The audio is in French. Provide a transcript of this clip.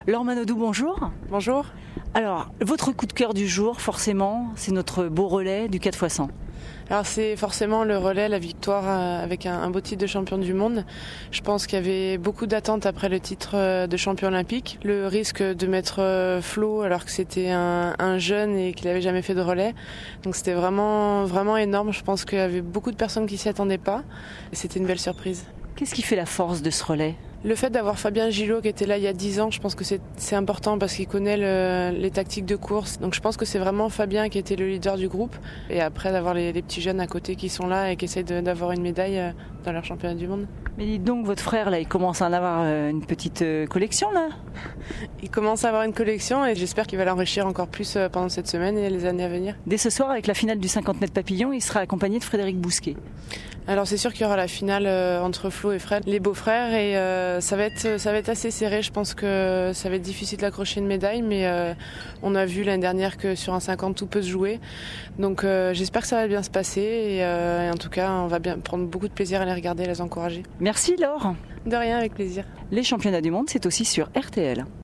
Laure Manodou, bonjour. Bonjour. Alors, votre coup de cœur du jour, forcément, c'est notre beau relais du 4x100. Alors c'est forcément le relais, la victoire avec un beau titre de champion du monde. Je pense qu'il y avait beaucoup d'attentes après le titre de champion olympique. Le risque de mettre Flo alors que c'était un jeune et qu'il n'avait jamais fait de relais. Donc c'était vraiment énorme. Je pense qu'il y avait beaucoup de personnes qui s'y attendaient pas. Et c'était une belle surprise. Qu'est-ce qui fait la force de ce relais ? Le fait d'avoir Fabien Gillot qui était là il y a 10 ans, je pense que c'est important parce qu'il connaît les tactiques de course. Donc je pense que c'est vraiment Fabien qui était le leader du groupe. Et après d'avoir les petits jeunes à côté qui sont là et qui essayent d'avoir une médaille dans leur championnat du monde. Mais dites donc, votre frère, là, il commence à en avoir une petite collection, là. Il commence à avoir une collection et j'espère qu'il va l'enrichir encore plus pendant cette semaine et les années à venir. Dès ce soir, avec la finale du 50 mètres papillon, il sera accompagné de Frédéric Bousquet. Alors c'est sûr qu'il y aura la finale entre Flo et Fred, les beaux-frères, et ça va être assez serré. Je pense que ça va être difficile d'accrocher une médaille, mais on a vu l'année dernière que sur un 50 tout peut se jouer. Donc j'espère que ça va bien se passer et en tout cas on va bien prendre beaucoup de plaisir à les regarder et les encourager. Merci Laure. De rien, avec plaisir. Les championnats du monde, c'est aussi sur RTL.